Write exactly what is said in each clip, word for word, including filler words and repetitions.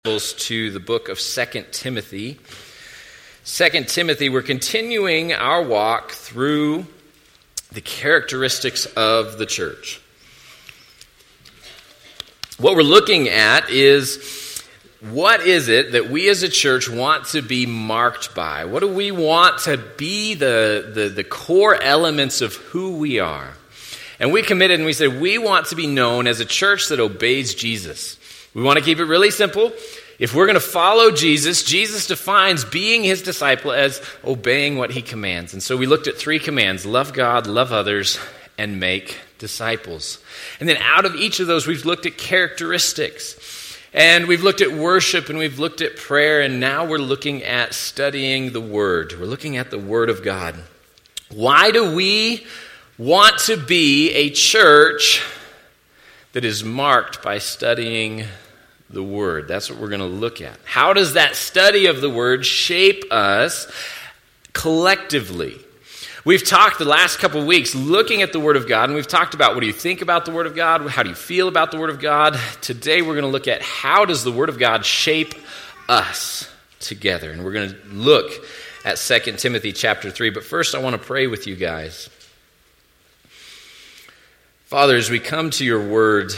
To the book of Second Timothy. Second Timothy, we're continuing our walk through the characteristics of the church. What we're looking at is, what is it that we as a church want to be marked by? What do we want to be the, the, the core elements of who we are? And we committed and we said, we want to be known as a church that obeys Jesus. We want to keep it really simple. If we're going to follow Jesus, Jesus defines being his disciple as obeying what he commands. And so we looked at three commands: love God, love others, and make disciples. And then out of each of those, we've looked at characteristics. And we've looked at worship, and we've looked at prayer, and now we're looking at studying the Word. We're looking at the Word of God. Why do we want to be a church that is marked by studying the Word? That's what we're going to look at. How does that study of the Word shape us collectively? We've talked the last couple of weeks looking at the Word of God, and we've talked about what do you think about the Word of God, how do you feel about the Word of God. Today we're going to look at how does the Word of God shape us together, and we're going to look at Second Timothy chapter three. But first I want to pray with you guys. Father, as we come to your Word,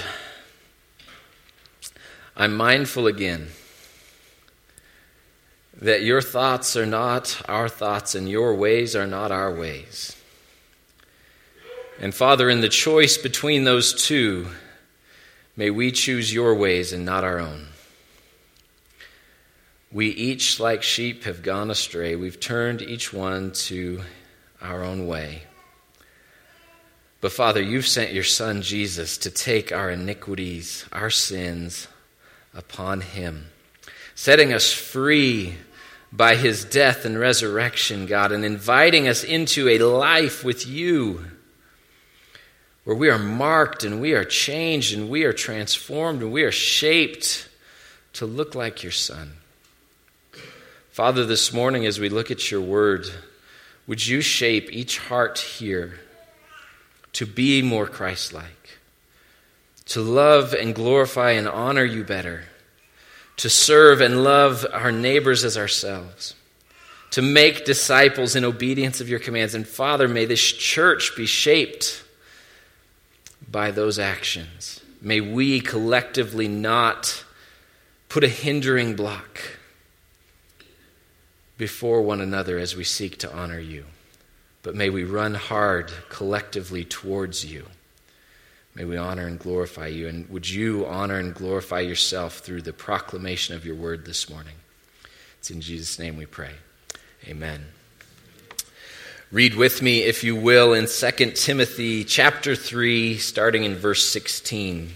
I'm mindful again that your thoughts are not our thoughts and your ways are not our ways. And Father, in the choice between those two, may we choose your ways and not our own. We each, like sheep, have gone astray. We've turned each one to our own way. But Father, you've sent your Son Jesus to take our iniquities, our sins, upon him, setting us free by his death and resurrection, God, and inviting us into a life with you where we are marked and we are changed and we are transformed and we are shaped to look like your Son. Father, this morning as we look at your word, would you shape each heart here to be more Christ-like, to love and glorify and honor you better, to serve and love our neighbors as ourselves, to make disciples in obedience of your commands. And Father, may this church be shaped by those actions. May we collectively not put a hindering block before one another as we seek to honor you, but may we run hard collectively towards you. May we honor and glorify you. And would you honor and glorify yourself through the proclamation of your word this morning? It's in Jesus' name we pray. Amen. Read with me, if you will, in Second Timothy chapter three, starting in verse sixteen.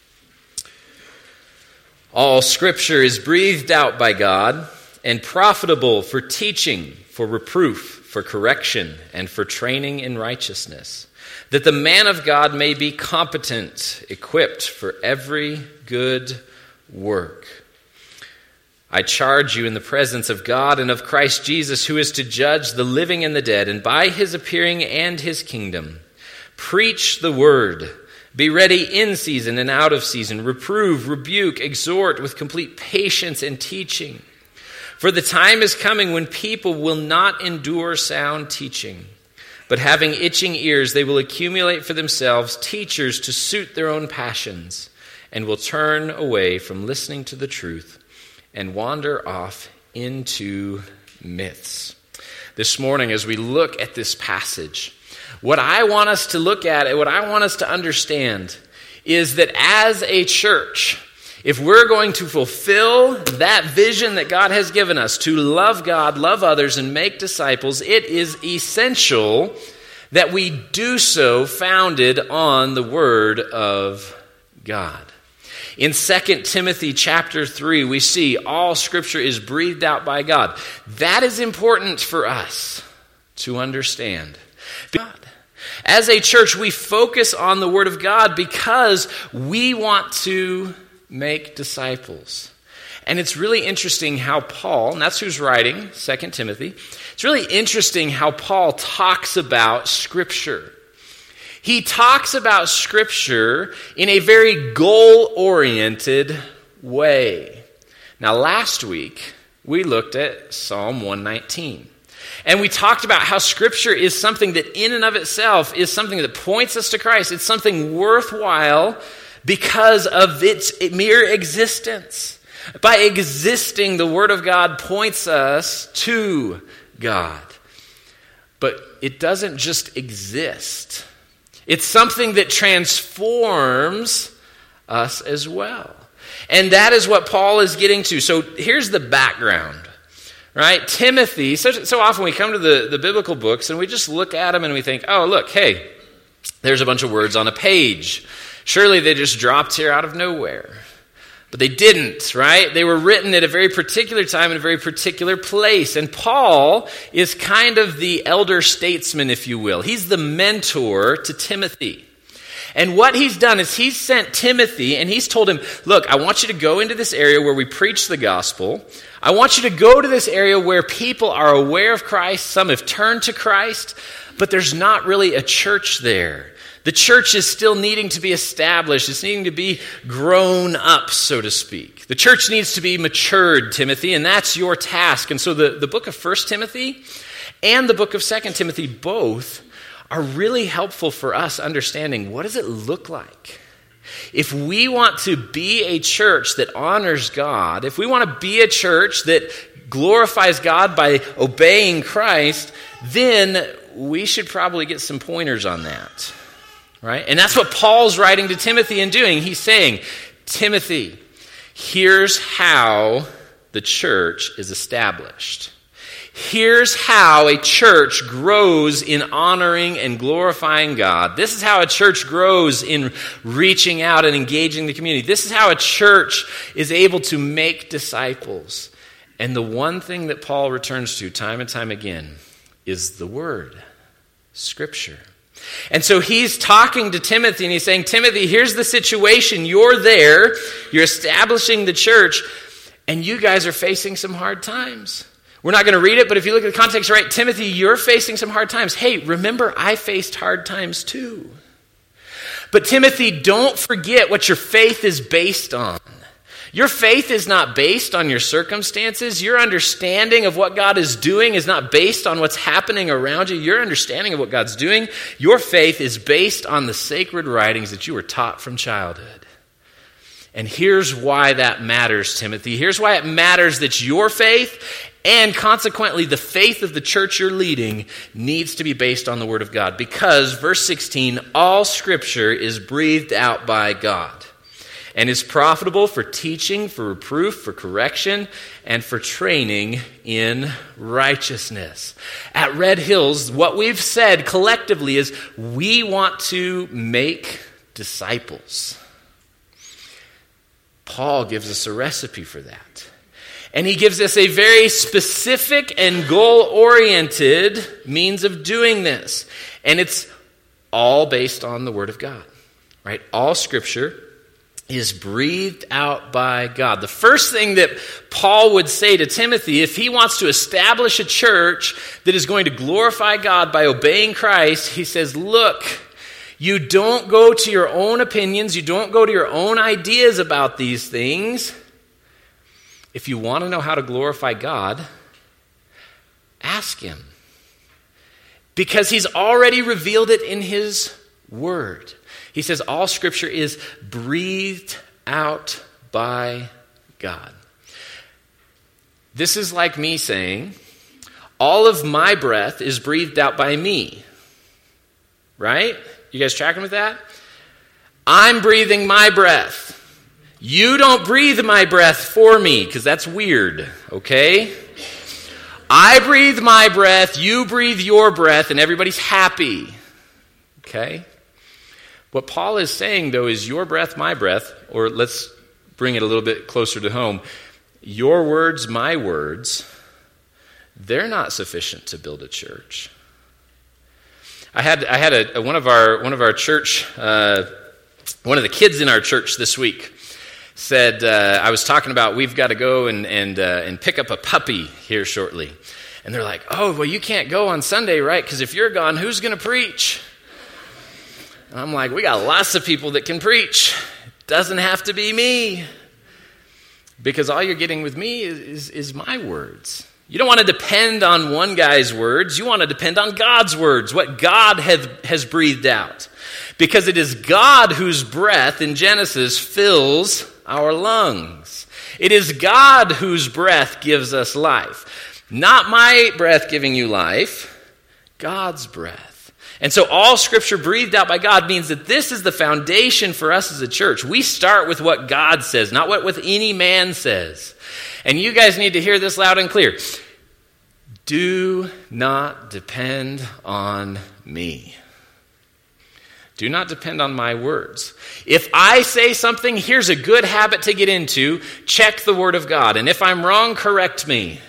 All Scripture is breathed out by God and profitable for teaching, for reproof, for correction, and for training in righteousness, that the man of God may be competent, equipped for every good work. I charge you in the presence of God and of Christ Jesus, who is to judge the living and the dead, and by his appearing and his kingdom, preach the word. Be ready in season and out of season. Reprove, rebuke, exhort with complete patience and teaching. For the time is coming when people will not endure sound teaching, but having itching ears, they will accumulate for themselves teachers to suit their own passions, and will turn away from listening to the truth and wander off into myths. This morning, as we look at this passage, what I want us to look at and what I want us to understand is that as a church, if we're going to fulfill that vision that God has given us to love God, love others, and make disciples, it is essential that we do so founded on the Word of God. In Second Timothy chapter three, we see all Scripture is breathed out by God. That is important for us to understand. As a church, we focus on the Word of God because we want to make disciples. And it's really interesting how Paul, and that's who's writing Second Timothy, it's really interesting how Paul talks about Scripture. He talks about Scripture in a very goal-oriented way. Now, last week, we looked at Psalm one nineteen. And we talked about how Scripture is something that in and of itself is something that points us to Christ. It's something worthwhile because of its mere existence. By existing, the Word of God points us to God. But it doesn't just exist. It's something that transforms us as well. And that is what Paul is getting to. So here's the background, right? Timothy, so, so often we come to the, the biblical books and we just look at them and we think, oh, look, hey, there's a bunch of words on a page. Surely they just dropped here out of nowhere. But they didn't, right? They were written at a very particular time in a very particular place. And Paul is kind of the elder statesman, if you will. He's the mentor to Timothy. And what he's done is he's sent Timothy and he's told him, look, I want you to go into this area where we preach the gospel. I want you to go to this area where people are aware of Christ. Some have turned to Christ, but there's not really a church there. The church is still needing to be established. It's needing to be grown up, so to speak. The church needs to be matured, Timothy, and that's your task. And so the, the book of First Timothy and the book of Second Timothy both are really helpful for us understanding what does it look like. If we want to be a church that honors God, if we want to be a church that glorifies God by obeying Christ, then we should probably get some pointers on that. Right? And that's what Paul's writing to Timothy and doing. He's saying, Timothy, here's how the church is established. Here's how a church grows in honoring and glorifying God. This is how a church grows in reaching out and engaging the community. This is how a church is able to make disciples. And the one thing that Paul returns to time and time again is the Word, Scripture. And so he's talking to Timothy and he's saying, Timothy, here's the situation. You're there. You're establishing the church. And you guys are facing some hard times. We're not going to read it, but if you look at the context, right, Timothy, you're facing some hard times. Hey, remember, I faced hard times too. But Timothy, don't forget what your faith is based on. Your faith is not based on your circumstances. Your understanding of what God is doing is not based on what's happening around you. Your understanding of what God's doing, your faith is based on the sacred writings that you were taught from childhood. And here's why that matters, Timothy. Here's why it matters that your faith and consequently the faith of the church you're leading needs to be based on the Word of God. Because, verse sixteen, all Scripture is breathed out by God and is profitable for teaching, for reproof, for correction, and for training in righteousness. At Red Hills, what we've said collectively is we want to make disciples. Paul gives us a recipe for that. And he gives us a very specific and goal-oriented means of doing this. And it's all based on the Word of God, right? All Scripture is breathed out by God. The first thing that Paul would say to Timothy, if he wants to establish a church that is going to glorify God by obeying Christ, he says, look, you don't go to your own opinions, you don't go to your own ideas about these things. If you want to know how to glorify God, ask Him. Because He's already revealed it in His Word. He says all Scripture is breathed out by God. This is like me saying, all of my breath is breathed out by me. Right? You guys tracking with that? I'm breathing my breath. You don't breathe my breath for me, because that's weird, okay? I breathe my breath, you breathe your breath, and everybody's happy. Okay? What Paul is saying, though, is your breath, my breath, or let's bring it a little bit closer to home. Your words, my words, they're not sufficient to build a church. I had I had a, a one of our one of our church uh, one of the kids in our church this week said uh, I was talking about we've got to go and and uh, and pick up a puppy here shortly, and they're like, oh well, you can't go on Sunday, right? Because if you're gone, who's going to preach? And I'm like, we got lots of people that can preach. It doesn't have to be me. because all you're getting with me is, is, is my words. You don't want to depend on one guy's words. You want to depend on God's words, what God has, has breathed out. Because it is God whose breath in Genesis fills our lungs. It is God whose breath gives us life. Not my breath giving you life, God's breath. And so all Scripture breathed out by God means that this is the foundation for us as a church. We start with what God says, not what, what any man says. And you guys need to hear this loud and clear. Do not depend on me. Do not depend on my words. If I say something, here's a good habit to get into. Check the Word of God. And if I'm wrong, correct me.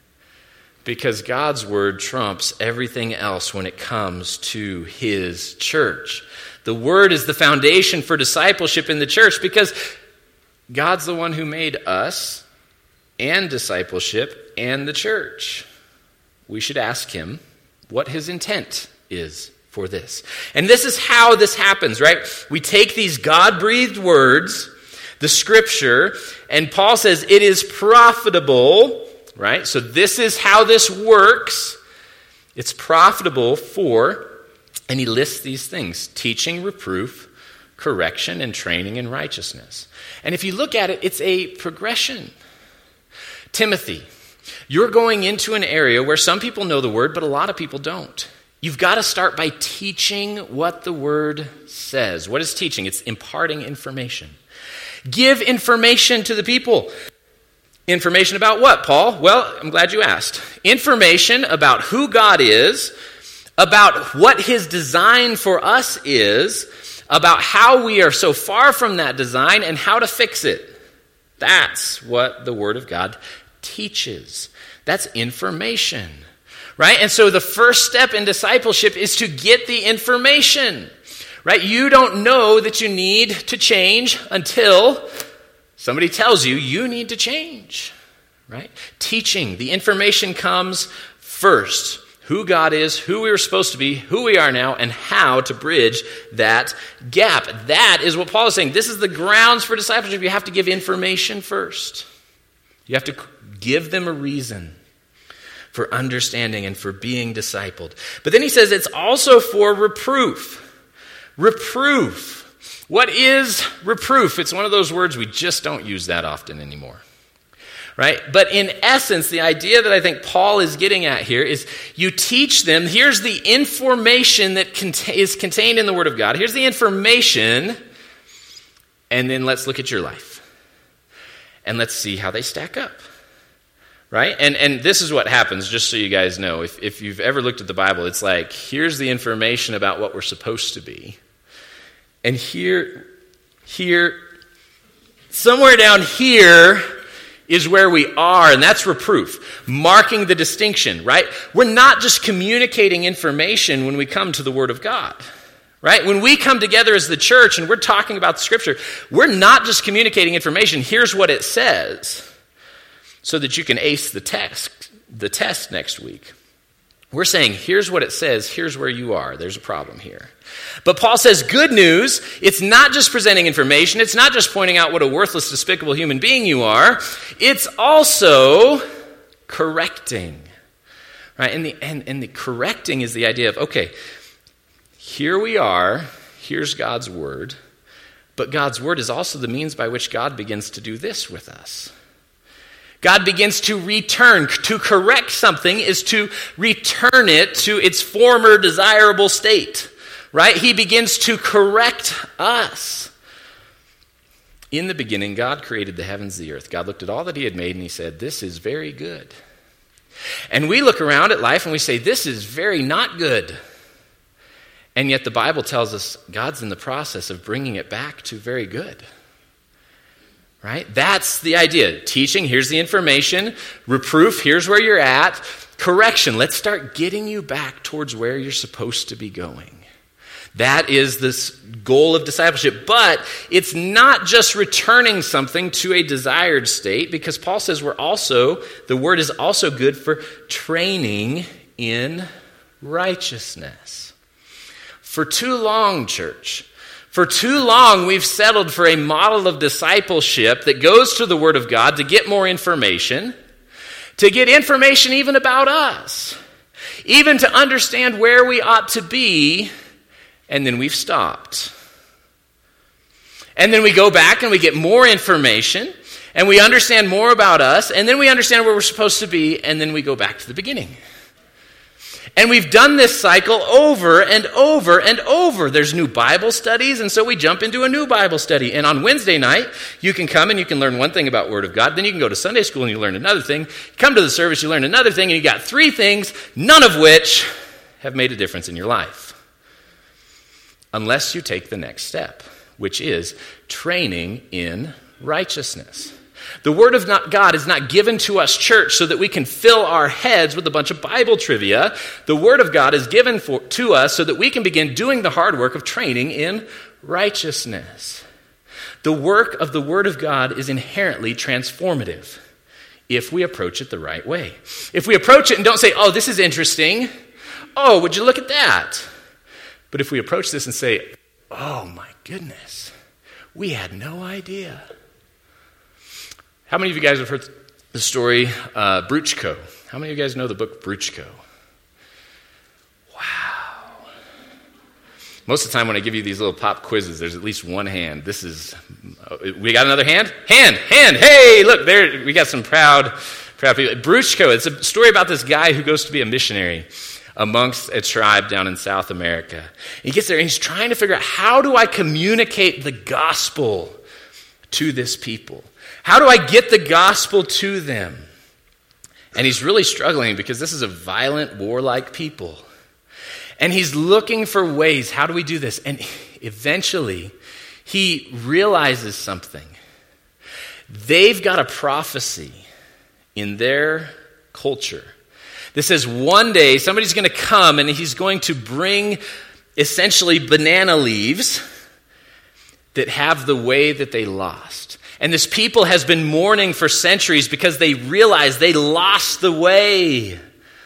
Because God's Word trumps everything else when it comes to His church. The Word is the foundation for discipleship in the church because God's the one who made us and discipleship and the church. We should ask Him what His intent is for this. And this is how this happens, right? We take these God-breathed words, the Scripture, and Paul says it is profitable, right? So this is how this works. It's profitable for, and he lists these things, teaching, reproof, correction, and training in righteousness. And if you look at it, it's a progression. Timothy, you're going into an area where some people know the Word, but a lot of people don't. You've got to start by teaching what the Word says. What is teaching? It's imparting information. Give information to the people. Information about what, Paul? Well, I'm glad you asked. Information about who God is, about what His design for us is, about how we are so far from that design and how to fix it. That's what the Word of God teaches. That's information. Right? And so the first step in discipleship is to get the information. Right? You don't know that you need to change until somebody tells you you need to change. Right? Teaching. The information comes first. Who God is, who we were supposed to be, who we are now, and how to bridge that gap. That is what Paul is saying. This is the grounds for discipleship. You have to give information first. You have to give them a reason for understanding and for being discipled. But then he says it's also for reproof. Reproof. What is reproof? It's one of those words we just don't use that often anymore. Right? But in essence, the idea that I think Paul is getting at here is you teach them, here's the information that cont- is contained in the Word of God. Here's the information, and then let's look at your life. And let's see how they stack up. Right? And and this is what happens, just so you guys know. If, if you've ever looked at the Bible, it's like, here's the information about what we're supposed to be. And here, here, somewhere down here is where we are, and that's reproof, marking the distinction, right? We're not just communicating information when we come to the Word of God. Right? When we come together as the church and we're talking about the Scripture, we're not just communicating information. Here's what it says, so that you can ace the test, the test next week. We're saying, here's what it says, here's where you are. There's a problem here. But Paul says, good news, it's not just presenting information, it's not just pointing out what a worthless, despicable human being you are, it's also correcting. Right? And the, and, and the correcting is the idea of, okay, here we are, here's God's Word, but God's Word is also the means by which God begins to do this with us. God begins to return. To correct something is to return it to its former desirable state. Right? He begins to correct us. In the beginning, God created the heavens and the earth. God looked at all that He had made and He said, this is very good. And we look around at life and we say, this is very not good. And yet the Bible tells us God's in the process of bringing it back to very good. Right? That's the idea. Teaching, here's the information. Reproof, here's where you're at. Correction, let's start getting you back towards where you're supposed to be going. That is this goal of discipleship. But it's not just returning something to a desired state, because Paul says we're also, the Word is also good for training in righteousness. For too long, church, For too long, we've settled for a model of discipleship that goes to the Word of God to get more information, to get information even about us, even to understand where we ought to be, and then we've stopped. And then we go back and we get more information, and we understand more about us, and then we understand where we're supposed to be, and then we go back to the beginning. And we've done this cycle over and over and over. There's new Bible studies, and so we jump into a new Bible study. And on Wednesday night, you can come and you can learn one thing about Word of God. Then you can go to Sunday school and you learn another thing. Come to the service, you learn another thing, and you got three things, none of which have made a difference in your life. Unless you take the next step, which is training in righteousness. The Word of God is not given to us, church, so that we can fill our heads with a bunch of Bible trivia. The Word of God is given for, to us so that we can begin doing the hard work of training in righteousness. The work of the Word of God is inherently transformative if we approach it the right way. If we approach it and don't say, oh, this is interesting. Oh, would you look at that? But if we approach this and say, oh my goodness, we had no idea. How many of you guys have heard the story uh, Bruchko? How many of you guys know the book Bruchko? Wow. Most of the time when I give you these little pop quizzes, there's at least one hand. This is, uh, we got another hand? Hand, hand, hey, look, there, we got some proud, proud people. Bruchko, it's a story about this guy who goes to be a missionary amongst a tribe down in South America. He gets there and he's trying to figure out, how do I communicate the gospel to this people? How do I get the gospel to them? And he's really struggling because this is a violent, warlike people. And he's looking for ways, how do we do this? And eventually, he realizes something. They've got a prophecy in their culture that says one day somebody's going to come and he's going to bring essentially banana leaves that have the way that they lost. And this people has been mourning for centuries because they realized they lost the way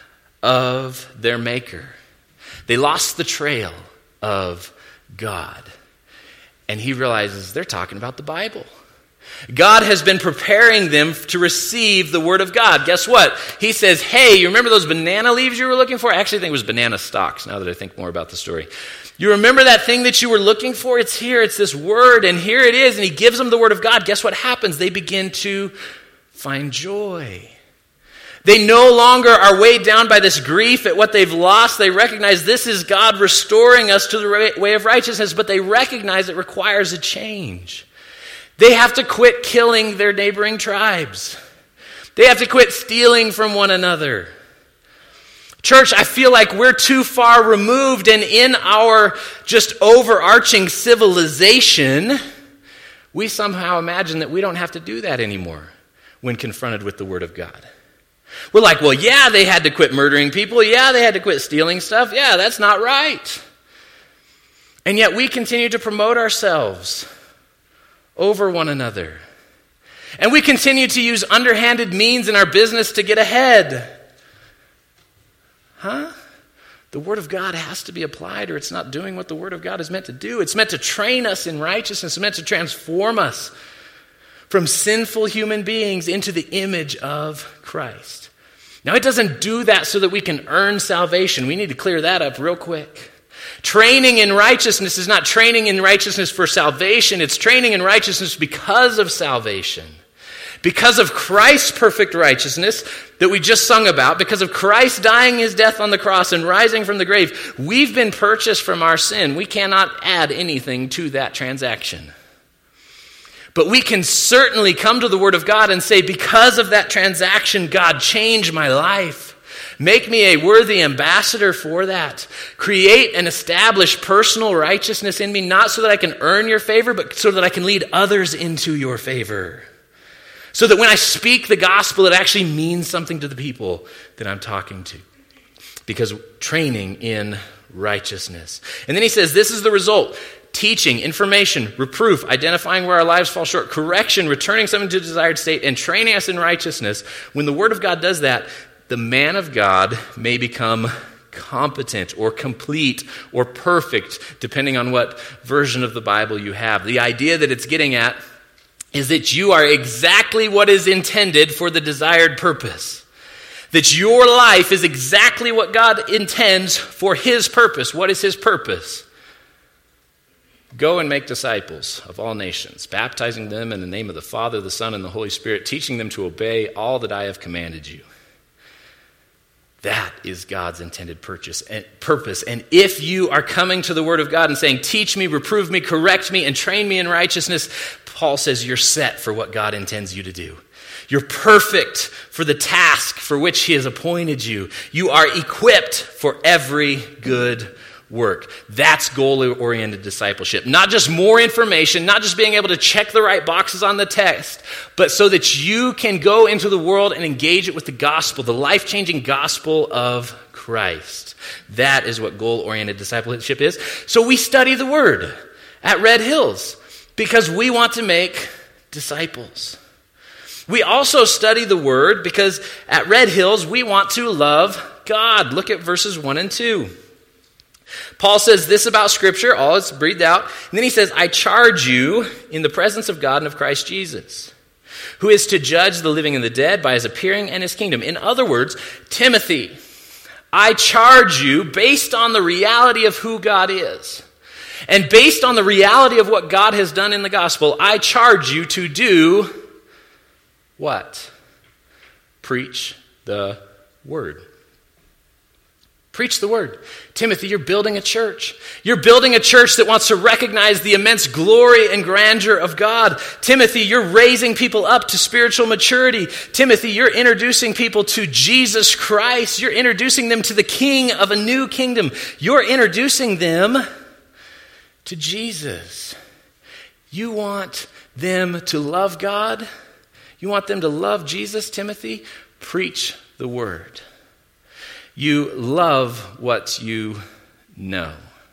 of their Maker. They lost the trail of God. And he realizes they're talking about the Bible. God has been preparing them to receive the Word of God. Guess what? He says, hey, you remember those banana leaves you were looking for? I actually think it was banana stalks, now that I think more about the story. You remember that thing that you were looking for? It's here. It's this Word, and here it is. And he gives them the Word of God. Guess what happens? They begin to find joy. They no longer are weighed down by this grief at what they've lost. They recognize this is God restoring us to the way of righteousness, but they recognize it requires a change. They have to quit killing their neighboring tribes. They have to quit stealing from one another. Church, I feel like we're too far removed, and in our just overarching civilization, we somehow imagine that we don't have to do that anymore when confronted with the Word of God. We're like, well, yeah, they had to quit murdering people. Yeah, they had to quit stealing stuff. Yeah, that's not right. And yet we continue to promote ourselves over one another. And we continue to use underhanded means in our business to get ahead. Huh? The Word of God has to be applied, or it's not doing what the Word of God is meant to do. It's meant to train us in righteousness. It's meant to transform us from sinful human beings into the image of Christ. Now, it doesn't do that so that we can earn salvation. We need to clear that up real quick. Training in righteousness is not training in righteousness for salvation. It's training in righteousness because of salvation. Because of Christ's perfect righteousness that we just sung about, because of Christ dying his death on the cross and rising from the grave, we've been purchased from our sin. We cannot add anything to that transaction. But we can certainly come to the Word of God and say, because of that transaction, God, change my life. Make me a worthy ambassador for that. Create and establish personal righteousness in me, not so that I can earn your favor, but so that I can lead others into your favor. So that when I speak the gospel, it actually means something to the people that I'm talking to. Because training in righteousness. And then he says, this is the result. Teaching, information, reproof, identifying where our lives fall short, correction, returning something to the desired state, and training us in righteousness. When the Word of God does that, the man of God may become competent or complete or perfect, depending on what version of the Bible you have. The idea that it's getting at is that you are exactly what is intended for the desired purpose. That your life is exactly what God intends for his purpose. What is his purpose? Go and make disciples of all nations, baptizing them in the name of the Father, the Son, and the Holy Spirit, teaching them to obey all that I have commanded you. That is God's intended purpose. And if you are coming to the Word of God and saying, teach me, reprove me, correct me, and train me in righteousness, Paul says you're set for what God intends you to do. You're perfect for the task for which he has appointed you. You are equipped for every good work. That's goal-oriented discipleship. Not just more information, not just being able to check the right boxes on the text, but so that you can go into the world and engage it with the gospel, the life-changing gospel of Christ. That is what goal-oriented discipleship is. So we study the Word at Red Hills because we want to make disciples. We also study the Word because at Red Hills we want to love God. Look at verses one and two. Paul says this about Scripture, all is breathed out, and then he says, I charge you in the presence of God and of Christ Jesus, who is to judge the living and the dead by his appearing and his kingdom. In other words, Timothy, I charge you based on the reality of who God is, and based on the reality of what God has done in the gospel, I charge you to do what? Preach the word. Preach the word. Timothy, you're building a church. You're building a church that wants to recognize the immense glory and grandeur of God. Timothy, you're raising people up to spiritual maturity. Timothy, you're introducing people to Jesus Christ. You're introducing them to the King of a new kingdom. You're introducing them to Jesus. You want them to love God? You want them to love Jesus, Timothy? Preach the word. You love what you know.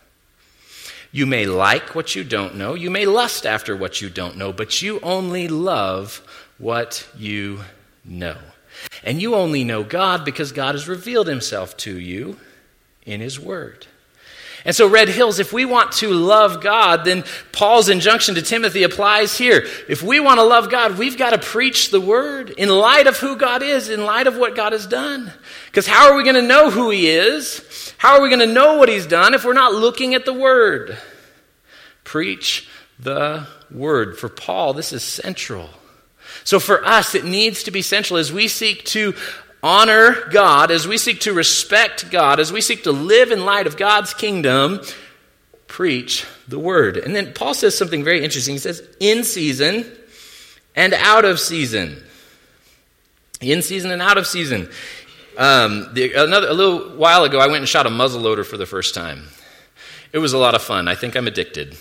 You may like what you don't know. You may lust after what you don't know, but you only love what you know. And you only know God because God has revealed himself to you in his word. And so, Red Hills, if we want to love God, then Paul's injunction to Timothy applies here. If we want to love God, we've got to preach the word in light of who God is, in light of what God has done. Because how are we going to know who he is? How are we going to know what he's done if we're not looking at the word? Preach the word. For Paul, this is central. So for us, it needs to be central as we seek to honor God, as we seek to respect God, as we seek to live in light of God's kingdom. Preach the word. And then Paul says something very interesting. He says, in season and out of season. In season and out of season. Um, the, another, a little while ago, I went and shot a muzzleloader for the first time. It was a lot of fun. I think I'm addicted.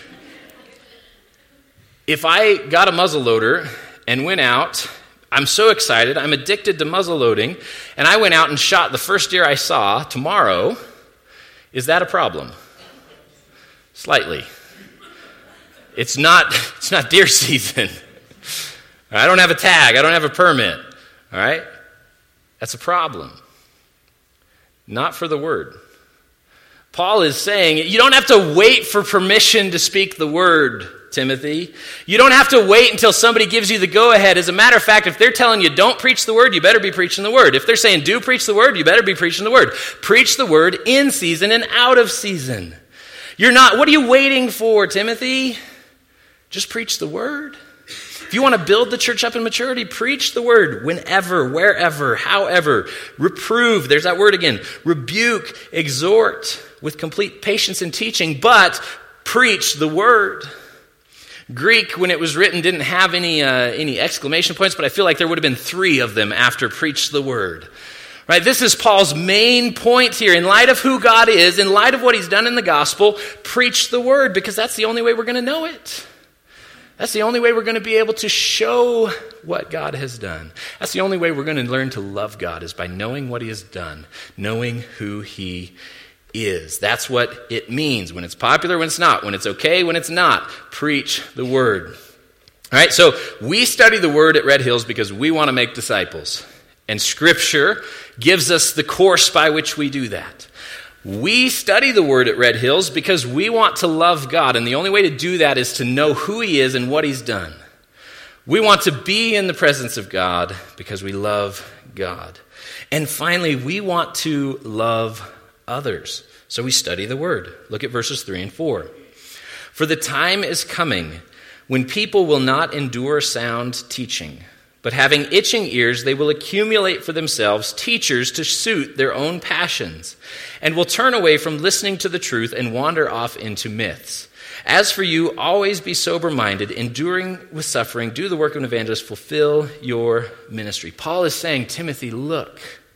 If I got a muzzleloader and went out, I'm so excited, I'm addicted to muzzleloading, and I went out and shot the first deer I saw tomorrow, is that a problem? Slightly. It's not, it's not deer season. I don't have a tag, I don't have a permit, all right? That's a problem. Not for the word. Paul is saying, you don't have to wait for permission to speak the word, Timothy. You don't have to wait until somebody gives you the go-ahead. As a matter of fact, if they're telling you don't preach the word, you better be preaching the word. If they're saying do preach the word, you better be preaching the word. Preach the word in season and out of season. You're not, what are you waiting for, Timothy? Just preach the word. If you want to build the church up in maturity, preach the word whenever, wherever, however. Reprove, there's that word again. Rebuke, exhort with complete patience and teaching, but preach the word. Greek, when it was written, didn't have any uh, any exclamation points, but I feel like there would have been three of them after preach the word. Right? This is Paul's main point here. In light of who God is, in light of what he's done in the gospel, preach the word, because that's the only way we're going to know it. That's the only way we're going to be able to show what God has done. That's the only way we're going to learn to love God, is by knowing what he has done, knowing who he is. That's what it means. When it's popular, when it's not. When it's okay, when it's not. Preach the word. All right, so we study the word at Red Hills because we want to make disciples. And Scripture gives us the course by which we do that. We study the Word at Red Hills because we want to love God, and the only way to do that is to know who He is and what He's done. We want to be in the presence of God because we love God. And finally, we want to love others. So we study the Word. Look at verses three and four. For the time is coming when people will not endure sound teaching, but having itching ears, they will accumulate for themselves teachers to suit their own passions, and will turn away from listening to the truth and wander off into myths. As for you, always be sober-minded, enduring with suffering, do the work of an evangelist, fulfill your ministry. Paul is saying, Timothy, look,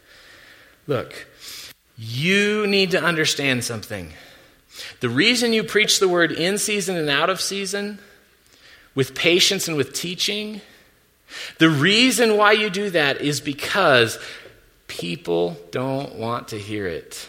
look, you need to understand something. The reason you preach the word in season and out of season, with patience and with teaching, the reason why you do that is because people don't want to hear it.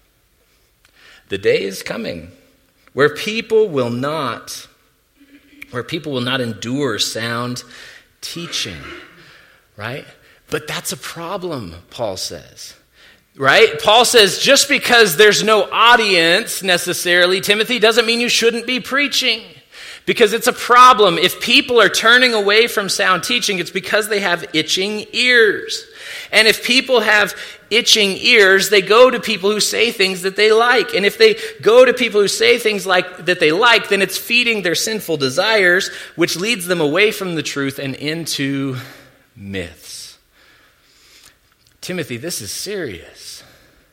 The day is coming where people will not, where people will not endure sound teaching, right? But that's a problem, Paul says. Right? Paul says just because there's no audience necessarily, Timothy, doesn't mean you shouldn't be preaching. Because it's a problem. If people are turning away from sound teaching, it's because they have itching ears. And if people have itching ears, they go to people who say things that they like. And if they go to people who say things like that they like, then it's feeding their sinful desires, which leads them away from the truth and into myths. Timothy, this is serious.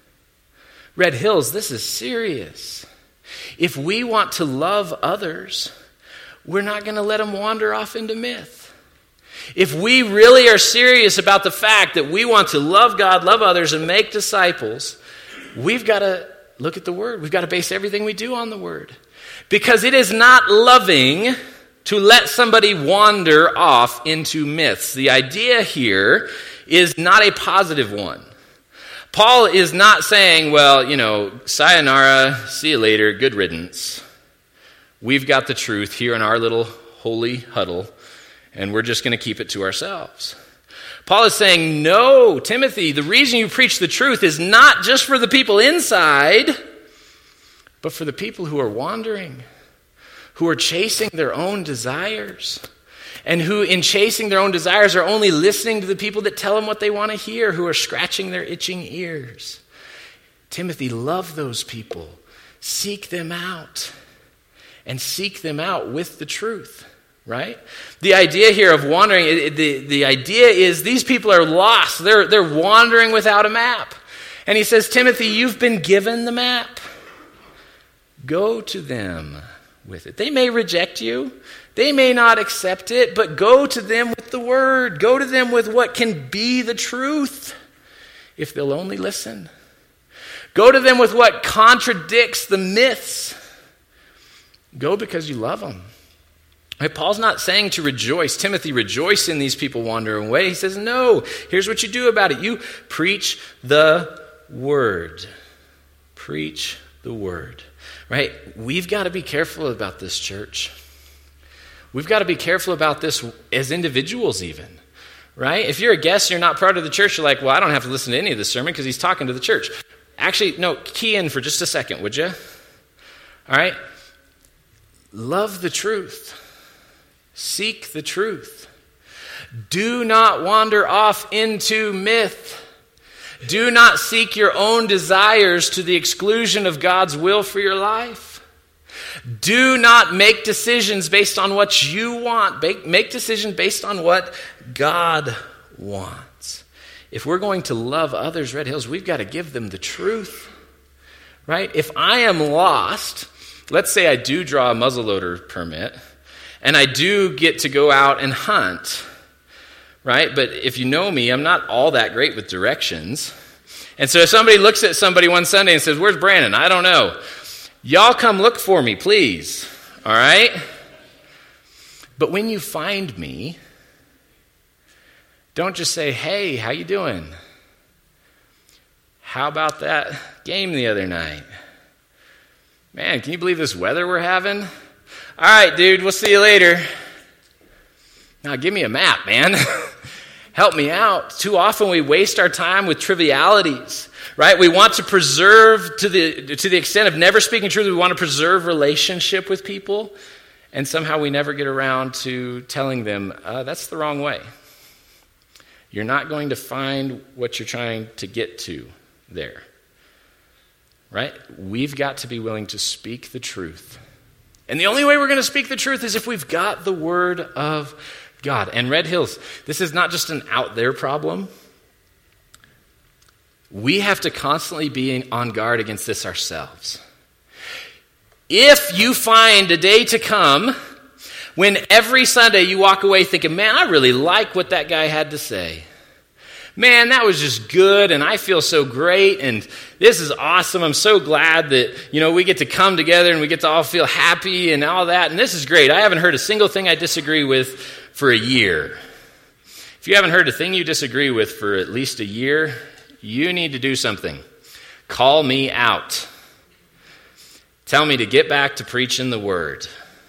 Red Hills, this is serious. If we want to love others, we're not going to let them wander off into myth. If we really are serious about the fact that we want to love God, love others, and make disciples, we've got to look at the Word. We've got to base everything we do on the Word. Because it is not loving to let somebody wander off into myths. The idea here is not a positive one. Paul is not saying, well, you know, sayonara, see you later, good riddance. We've got the truth here in our little holy huddle, and we're just going to keep it to ourselves. Paul is saying, no, Timothy, the reason you preach the truth is not just for the people inside, but for the people who are wandering, who are chasing their own desires, and who, in chasing their own desires, are only listening to the people that tell them what they want to hear, who are scratching their itching ears. Timothy, love those people. Seek them out. And seek them out with the truth, right? The idea here of wandering, the, the idea is these people are lost. They're, they're wandering without a map. And he says, Timothy, you've been given the map. Go to them with it. They may reject you. They may not accept it, but go to them with the word. Go to them with what can be the truth, if they'll only listen. Go to them with what contradicts the myths. Go because you love them. Right? Paul's not saying to rejoice. Timothy, rejoice in these people wandering away. He says, no, here's what you do about it. You preach the word. Preach the word. Right? We've got to be careful about this, church. We've got to be careful about this as individuals even, right? If you're a guest, you're not part of the church, you're like, well, I don't have to listen to any of this sermon because he's talking to the church. Actually, no, key in for just a second, would you? All right? Love the truth. Seek the truth. Do not wander off into myth. Do not seek your own desires to the exclusion of God's will for your life. Do not make decisions based on what you want. Make decisions based on what God wants. If we're going to love others, Red Hills, we've got to give them the truth, right? If I am lost, let's say I do draw a muzzleloader permit, and I do get to go out and hunt, right? But if you know me, I'm not all that great with directions. And so if somebody looks at somebody one Sunday and says, where's Brandon? I don't know. Y'all come look for me, please. All right? But when you find me, don't just say, hey, how you doing? How about that game the other night? Man, can you believe this weather we're having? All right, dude, we'll see you later. Now, give me a map, man. Help me out. Too often we waste our time with trivialities, right? We want to preserve, to the to the extent of never speaking truth, we want to preserve relationship with people, and somehow we never get around to telling them, uh, that's the wrong way. You're not going to find what you're trying to get to there, right? We've got to be willing to speak the truth. And the only way we're going to speak the truth is if we've got the Word of God. And Red Hills, this is not just an out there problem. We have to constantly be on guard against this ourselves. If you find a day to come when every Sunday you walk away thinking, man, I really like what that guy had to say. Man, that was just good, and I feel so great, and this is awesome. I'm so glad that, you know, we get to come together and we get to all feel happy and all that, and this is great. I haven't heard a single thing I disagree with for a year. If you haven't heard a thing you disagree with for at least a year, you need to do something. Call me out. Tell me to get back to preaching the word.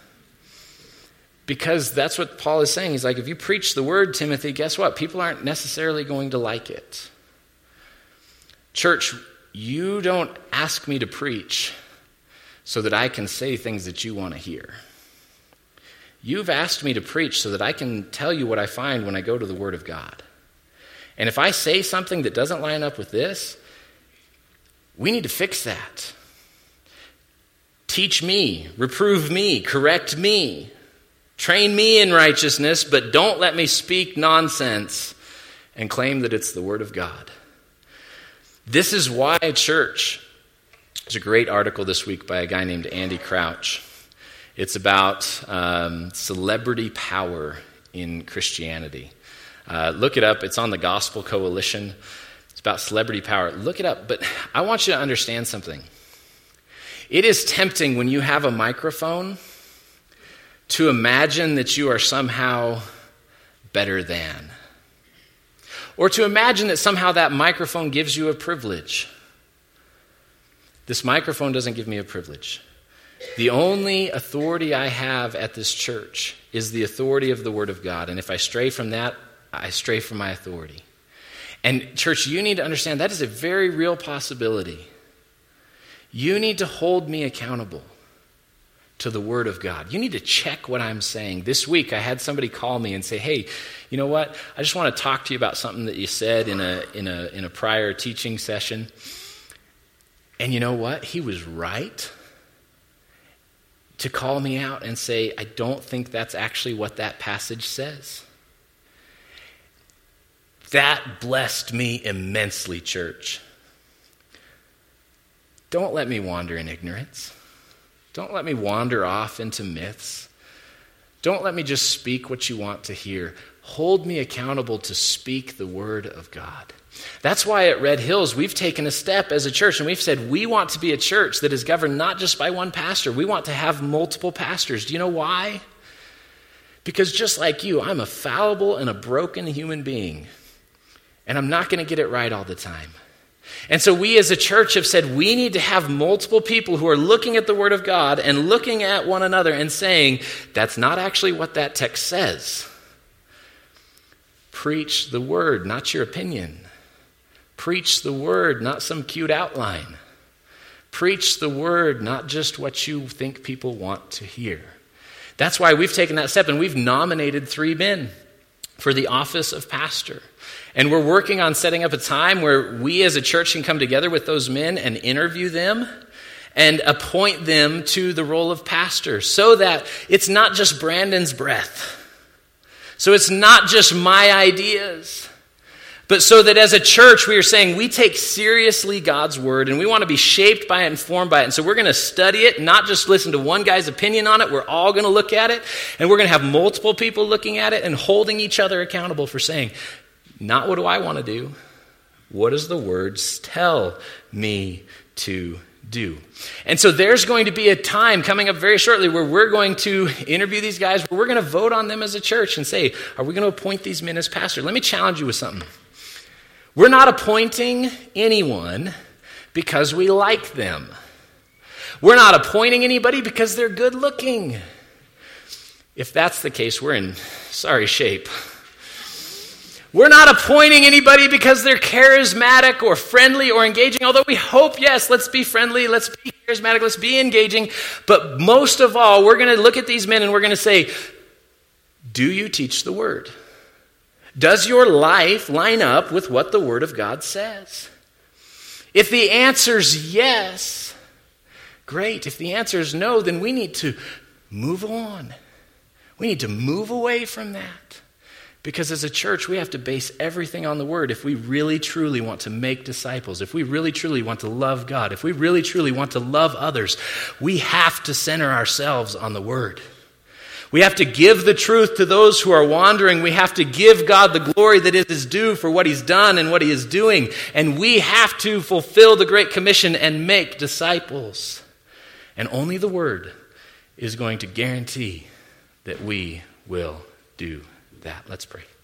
Because that's what Paul is saying. He's like, if you preach the word, Timothy, guess what? People aren't necessarily going to like it. Church, you don't ask me to preach so that I can say things that you want to hear. You've asked me to preach so that I can tell you what I find when I go to the Word of God. And if I say something that doesn't line up with this, we need to fix that. Teach me, reprove me, correct me, train me in righteousness, but don't let me speak nonsense and claim that it's the Word of God. This is why, church, there's a great article this week by a guy named Andy Crouch. It's about um, celebrity power in Christianity. Uh, look it up. It's on the Gospel Coalition. It's about celebrity power. Look it up. But I want you to understand something. It is tempting when you have a microphone to imagine that you are somehow better than. Or to imagine that somehow that microphone gives you a privilege. This microphone doesn't give me a privilege. The only authority I have at this church is the authority of the Word of God. And if I stray from that, I stray from my authority. And church, you need to understand that is a very real possibility. You need to hold me accountable to the Word of God. You need to check what I'm saying. This week, I had somebody call me and say, hey, you know what? I just want to talk to you about something that you said in a in a in a prior teaching session. And you know what? He was right to call me out and say, I don't think that's actually what that passage says. That blessed me immensely, church. Don't let me wander in ignorance. Don't let me wander off into myths. Don't let me just speak what you want to hear. Hold me accountable to speak the Word of God. That's why at Red Hills, we've taken a step as a church, and we've said we want to be a church that is governed not just by one pastor. We want to have multiple pastors. Do you know why? Because just like you, I'm a fallible and a broken human being, and I'm not going to get it right all the time. And so we as a church have said we need to have multiple people who are looking at the Word of God and looking at one another and saying, that's not actually what that text says. Preach the Word, not your opinion. Preach the Word, not some cute outline. Preach the Word, not just what you think people want to hear. That's why we've taken that step, and we've nominated three men for the office of pastor. And we're working on setting up a time where we as a church can come together with those men and interview them and appoint them to the role of pastor so that it's not just Brandon's breath. So it's not just my ideas. But so that as a church, we are saying we take seriously God's word and we want to be shaped by it, informed by it. And so we're going to study it, not just listen to one guy's opinion on it. We're all going to look at it, and we're going to have multiple people looking at it and holding each other accountable for saying, not what do I want to do? What does the words tell me to do? And so there's going to be a time coming up very shortly where we're going to interview these guys, where we're going to vote on them as a church and say, are we going to appoint these men as pastor? Let me challenge you with something. We're not appointing anyone because we like them. We're not appointing anybody because they're good looking. If that's the case, we're in sorry shape. We're not appointing anybody because they're charismatic or friendly or engaging, although we hope, yes, let's be friendly, let's be charismatic, let's be engaging. But most of all, we're going to look at these men and we're going to say, do you teach the word? Does your life line up with what the word of God says? If the answer's yes, great. If the answer is no, then we need to move on. We need to move away from that. Because as a church, we have to base everything on the word if we really truly want to make disciples, if we really truly want to love God, if we really truly want to love others, we have to center ourselves on the word. We have to give the truth to those who are wandering. We have to give God the glory that is due for what he's done and what he is doing. And we have to fulfill the Great Commission and make disciples. And only the word is going to guarantee that we will do that. Let's pray.